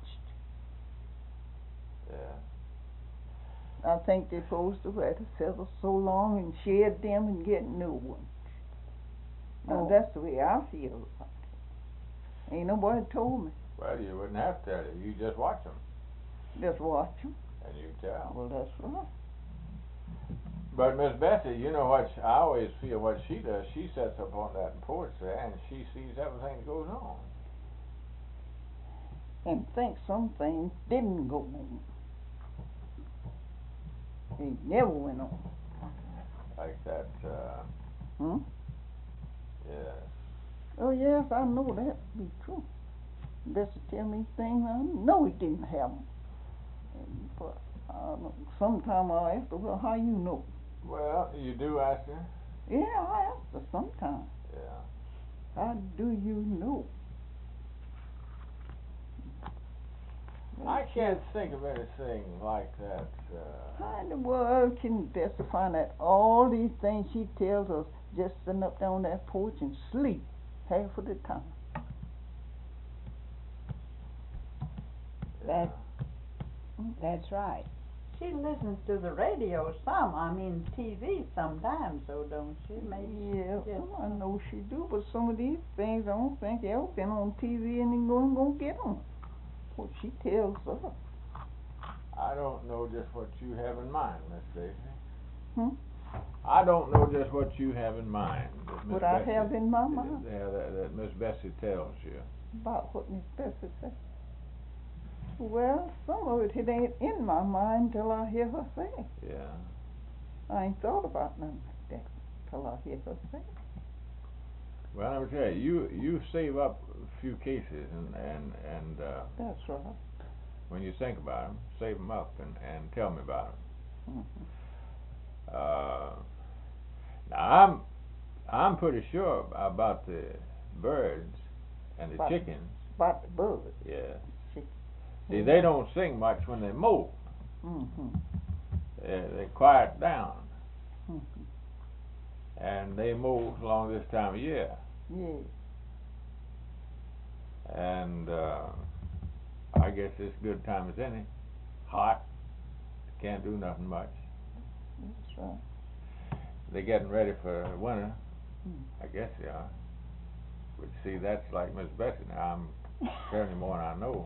[SPEAKER 1] Yeah.
[SPEAKER 3] I think they're supposed to wear the feathers so long and shed them and get new ones. Now,
[SPEAKER 4] Oh.
[SPEAKER 3] that's the way I feel about it. Ain't nobody told me.
[SPEAKER 1] Well, you wouldn't have to tell you. You just watch them,
[SPEAKER 3] Just watch them.
[SPEAKER 1] and you tell.
[SPEAKER 3] Well, that's right.
[SPEAKER 1] But Miss Bessie, you know what? sh- I always feel what she does. She sits up on that porch there, and she sees everything that goes on.
[SPEAKER 3] And think some things didn't go on. They never went on.
[SPEAKER 1] Like that. Uh,
[SPEAKER 3] Hmm?
[SPEAKER 1] yeah.
[SPEAKER 3] Oh, yes, I know that to be true. Bessie tell me things I know it didn't happen. And, but uh, sometime I ask her, well, how you know?
[SPEAKER 1] Well, you do ask her.
[SPEAKER 3] Yeah, I ask her sometimes.
[SPEAKER 1] Yeah.
[SPEAKER 3] How do you know?
[SPEAKER 1] I can't think of anything like that. Uh,
[SPEAKER 3] How in the world can Bessie find out all these things she tells us just sitting up there on that porch and sleep half of the time?
[SPEAKER 4] That, that's right.
[SPEAKER 2] She listens to the radio some, I mean T V sometimes, so don't she? Maybe.
[SPEAKER 3] Yeah,
[SPEAKER 2] Yes.
[SPEAKER 3] I know she do, but some of these things I don't think ever been on T V and ain't going to get on. What she tells us.
[SPEAKER 1] I don't know just what you have in mind, Miss Stacy.
[SPEAKER 3] Hmm?
[SPEAKER 1] I don't know just what you have in mind. that Miss
[SPEAKER 3] What I
[SPEAKER 1] Bessie-
[SPEAKER 3] have in my mind
[SPEAKER 1] Yeah, that, that Miss Bessie tells you.
[SPEAKER 3] about what Miss Bessie said. Well, some of it, it ain't in my mind till I hear her say it.
[SPEAKER 1] Yeah.
[SPEAKER 3] I ain't thought about nothing like that till I hear her say it.
[SPEAKER 1] Well, let me tell you, you you save up a few cases, and and and uh,
[SPEAKER 3] That's right.
[SPEAKER 1] when you think about them, save them up and and tell me about them.
[SPEAKER 3] Mm-hmm.
[SPEAKER 1] Uh, now I'm I'm pretty sure about the birds and the
[SPEAKER 3] About-
[SPEAKER 1] chickens.
[SPEAKER 3] About the birds.
[SPEAKER 1] Yeah.
[SPEAKER 3] Chicken.
[SPEAKER 1] See, they don't sing much when they moult.
[SPEAKER 3] Mm-hmm.
[SPEAKER 1] They they quiet down,
[SPEAKER 3] Mm-hmm.
[SPEAKER 1] and they molt along this time of year.
[SPEAKER 3] Yeah.
[SPEAKER 1] And uh, I guess it's good time as any. Hot, can't do nothing much.
[SPEAKER 3] That's right.
[SPEAKER 1] They're getting ready for winter.
[SPEAKER 3] Mm.
[SPEAKER 1] I guess they are. But see, that's like Miss Bessie. Now I'm telling you more than I know.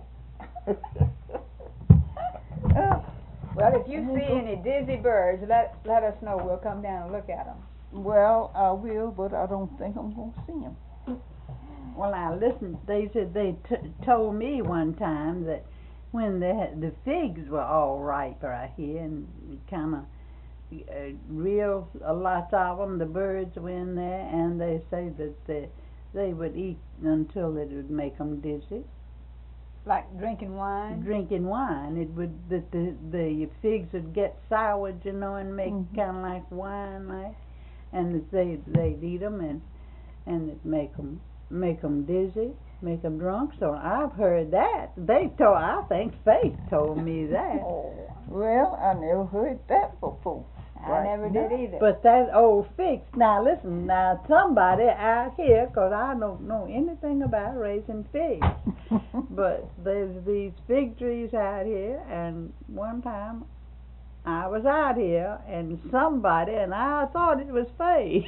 [SPEAKER 4] Well, if you
[SPEAKER 3] Mhm.
[SPEAKER 4] see any dizzy birds, let let us know. We'll come down and look at them.
[SPEAKER 3] Well, I will, but I don't think I'm going to see them.
[SPEAKER 2] Well, now listen, they said they t- told me one time that when they had, the figs were all ripe right here and kind of uh, real a lot of them, the birds were in there, and they say that they they would eat until it would make them dizzy.
[SPEAKER 4] Like drinking wine.
[SPEAKER 2] Drinking wine, it would that the the figs would get soured, you know, and make
[SPEAKER 3] Mhm.
[SPEAKER 2] kind of like wine, like, and that they they'd eat them and and it make them make them dizzy, make them drunk. So I've heard that. They told, I think Faith told me that.
[SPEAKER 4] Oh,
[SPEAKER 3] Well, I never heard that before.
[SPEAKER 4] I
[SPEAKER 3] Right.
[SPEAKER 4] never did either.
[SPEAKER 2] But that old fix, now listen, now somebody out here, 'cause I don't know anything about raising figs, but there's these fig trees out here, and one time I was out here, and somebody, and I thought it was Faith,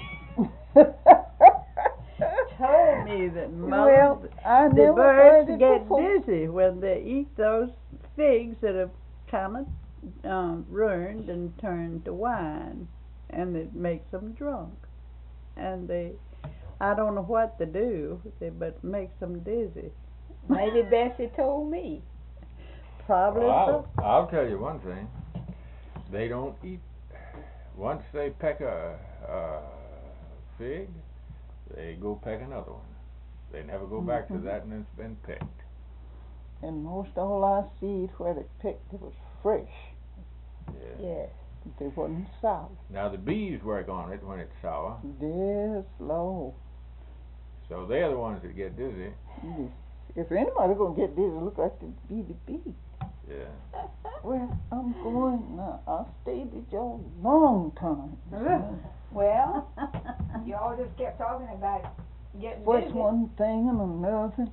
[SPEAKER 2] told me that mother,
[SPEAKER 3] Well, I
[SPEAKER 2] the
[SPEAKER 3] never heard
[SPEAKER 2] birds
[SPEAKER 3] it
[SPEAKER 2] get
[SPEAKER 3] before.
[SPEAKER 2] dizzy when they eat those figs that have kind of um, ruined and turned to wine, and it makes them drunk. And they, I don't know what to do, they, but it makes them dizzy.
[SPEAKER 4] Maybe Bessie told me.
[SPEAKER 2] Probably
[SPEAKER 1] Well,
[SPEAKER 2] so.
[SPEAKER 1] I'll, I'll tell you one thing. They don't eat. Once they peck a, a fig, they go peck another one. They never go back to
[SPEAKER 3] Mhm.
[SPEAKER 1] that and it's been picked.
[SPEAKER 3] And most all I see where they picked it was fresh.
[SPEAKER 1] Yeah.
[SPEAKER 4] Yes.
[SPEAKER 3] They wasn't sour.
[SPEAKER 1] Now the bees work on it when it's sour,
[SPEAKER 3] They're slow.
[SPEAKER 1] so they're the ones that get dizzy.
[SPEAKER 3] If anybody gonna get dizzy, look like to be the bee.
[SPEAKER 1] Yeah.
[SPEAKER 3] Well, I'm going now. I stayed with y'all a long time.
[SPEAKER 4] Well, y'all just kept talking about getting
[SPEAKER 3] First
[SPEAKER 4] busy.
[SPEAKER 3] one thing and another.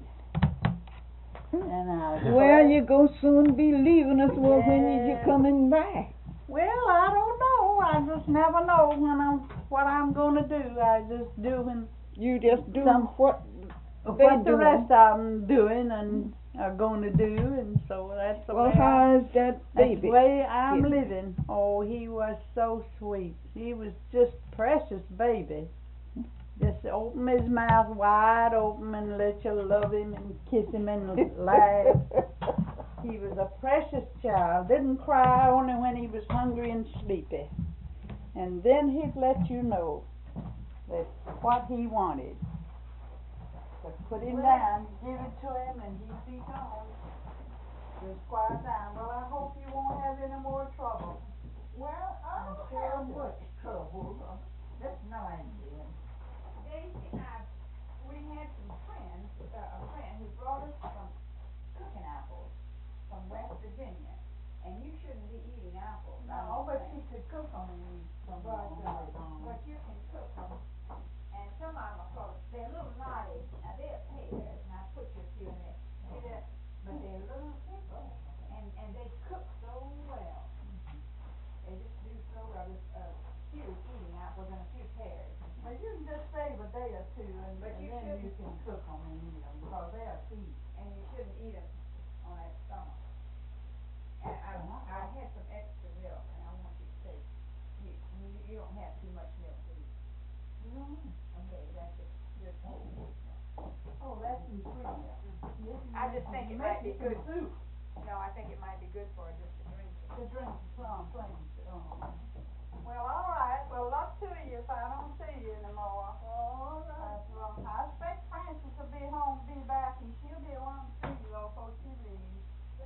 [SPEAKER 2] And I
[SPEAKER 3] Well, you're gonna soon be leaving us. Well, when is you
[SPEAKER 2] Yeah.
[SPEAKER 3] coming back?
[SPEAKER 2] Well, I don't know. I just never know when I'm what I'm gonna do. I just doing
[SPEAKER 3] You just do
[SPEAKER 2] Some-
[SPEAKER 3] what
[SPEAKER 2] what
[SPEAKER 3] They
[SPEAKER 2] the
[SPEAKER 3] doing.
[SPEAKER 2] rest of 'em doing and are gonna do, and so that's the
[SPEAKER 3] Well,
[SPEAKER 2] way. I,
[SPEAKER 3] how is that
[SPEAKER 2] that's
[SPEAKER 3] baby?
[SPEAKER 2] the way I'm
[SPEAKER 3] Yeah.
[SPEAKER 2] living. Oh, he was so sweet. He was just precious baby. Just open his mouth wide open and let you love him and kiss him and laugh. He was a precious child. Didn't cry only when he was hungry and sleepy. And then he'd let you know that what he wanted. But put him down, give it to him, and he'd be gone. Just quiet down. Well, I hope you won't have any more trouble.
[SPEAKER 3] Well, I
[SPEAKER 2] I'm
[SPEAKER 3] don't
[SPEAKER 2] sure
[SPEAKER 3] have
[SPEAKER 2] would.
[SPEAKER 3] much trouble. That's nice, dear.
[SPEAKER 4] Daisy and I, we had some friends, uh, a friend who brought us some cooking apples from West Virginia. And you shouldn't be eating apples. I
[SPEAKER 2] No,
[SPEAKER 4] don't
[SPEAKER 2] but
[SPEAKER 4] think.
[SPEAKER 2] she could cook them and eat some
[SPEAKER 4] But,
[SPEAKER 2] of
[SPEAKER 4] uh,
[SPEAKER 2] them.
[SPEAKER 4] but you can cook them, and some of them are close, they're a little knotty, now they're pears, and I put you a few in it, see that, but they're little, and, and they cook so well. They just do so well, there's a few eating apples and a few pears.
[SPEAKER 2] But you can just save a day or two and,
[SPEAKER 4] But
[SPEAKER 2] and
[SPEAKER 4] you
[SPEAKER 2] then you
[SPEAKER 4] shouldn't-
[SPEAKER 2] can cook them and eat them because they are sweet.
[SPEAKER 4] And you shouldn't eat them on that stomach. And I, I had some extra milk, and I want you to take, you, you, you don't have too much milk, do you? Okay, that's just, just.
[SPEAKER 2] Oh, that's some sweet milk. Yes, you
[SPEAKER 4] I
[SPEAKER 2] make-
[SPEAKER 4] just think
[SPEAKER 2] you
[SPEAKER 4] it
[SPEAKER 2] make
[SPEAKER 4] might be
[SPEAKER 2] some
[SPEAKER 4] good.
[SPEAKER 2] soup
[SPEAKER 4] No, I think it might be good for her just to drink it.
[SPEAKER 2] to drink some things. Oh. Well, all right. Well, luck to you if I don't see you anymore. All right. Well, I expect Frances will be home, be back, and she'll be wanting to see you before she leaves.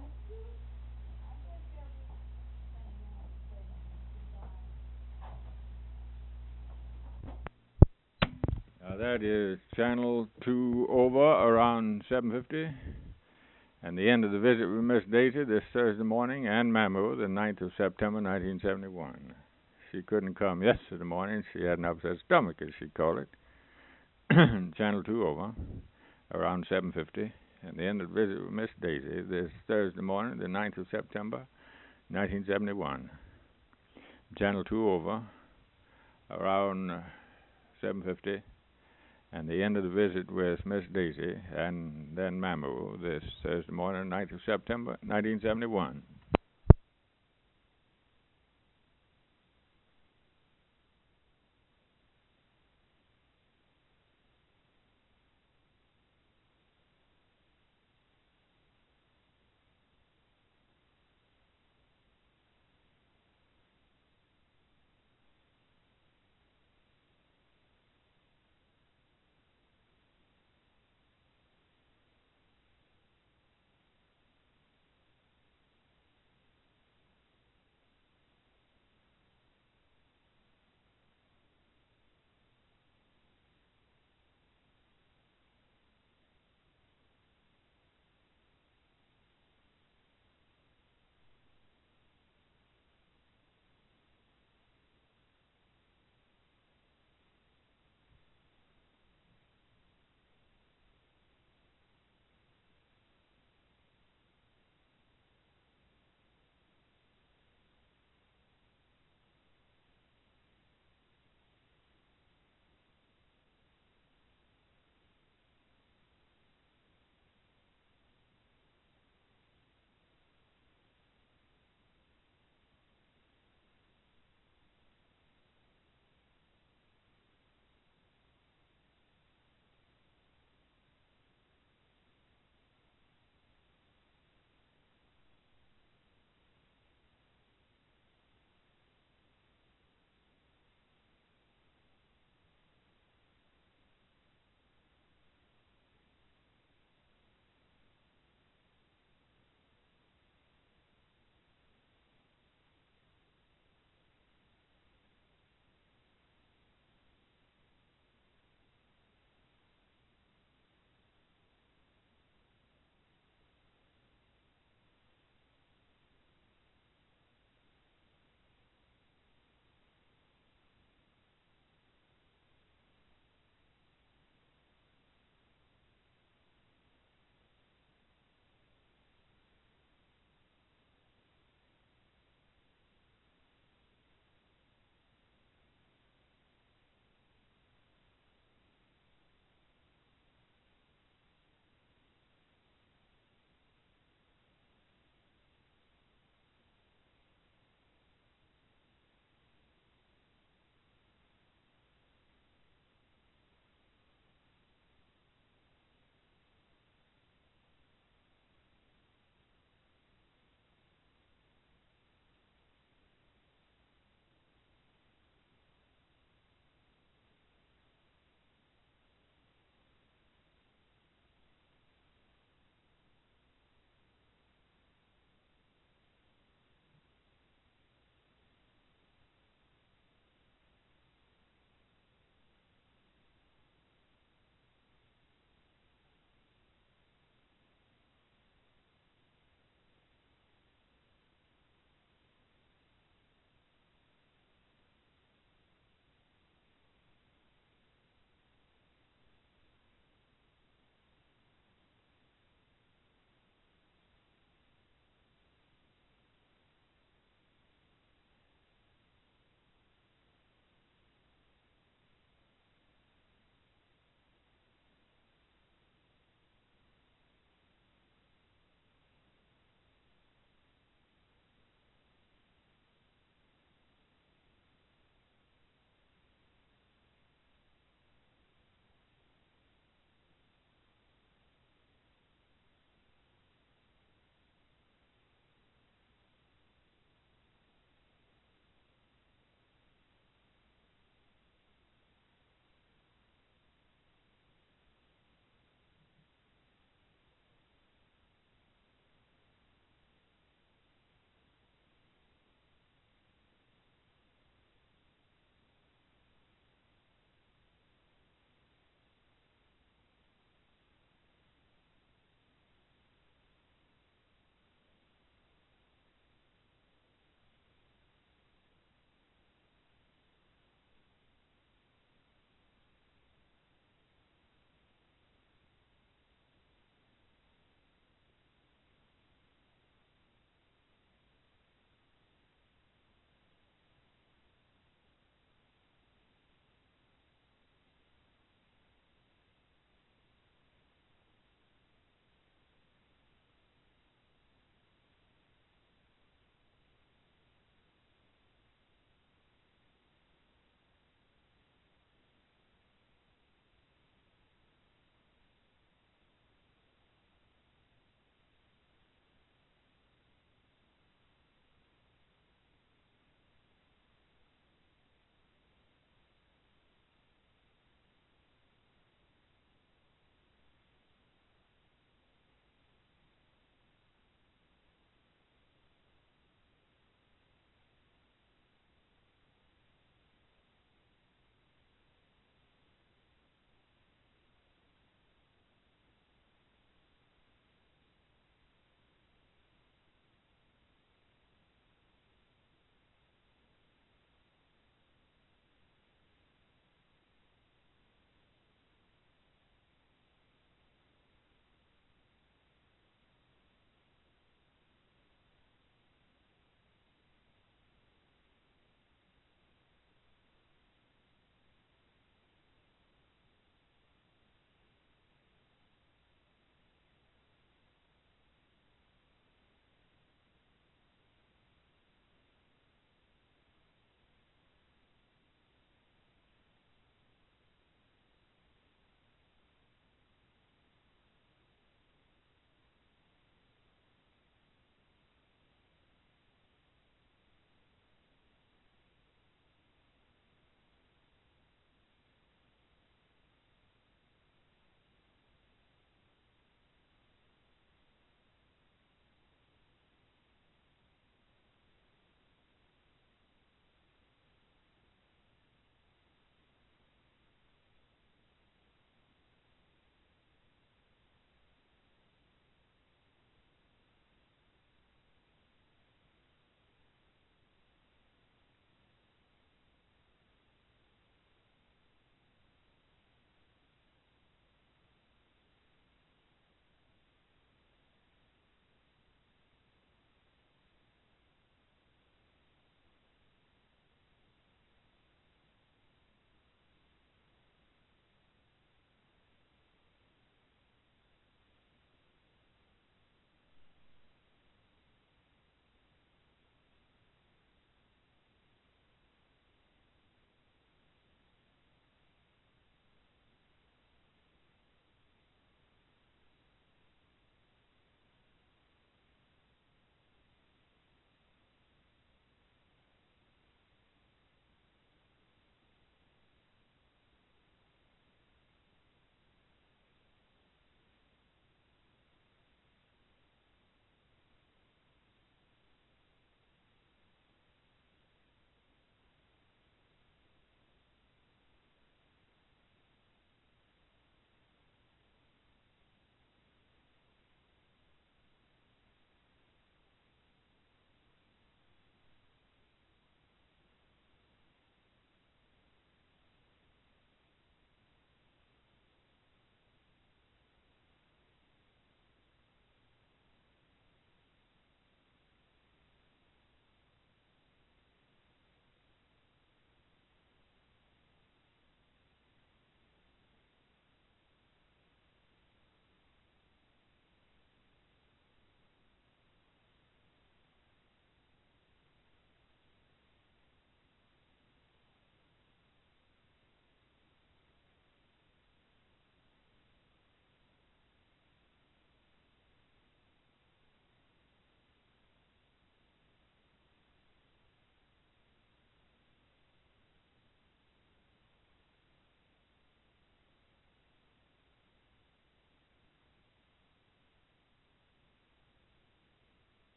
[SPEAKER 1] Uh, that is Channel two over around seven fifty. And the end of the visit with Miss Daisy this Thursday morning, and Mamu, the ninth of September, nineteen seventy-one. She couldn't come yesterday morning. She had an upset stomach, as she called it. Channel two over around seven fifty. And the end of the visit with Miss Daisy this Thursday morning, the ninth of September, nineteen seventy-one. Channel two over around uh, seven fifty. And the end of the visit with Miss Daisy and then Mamu this Thursday morning, ninth of September, nineteen seventy-one.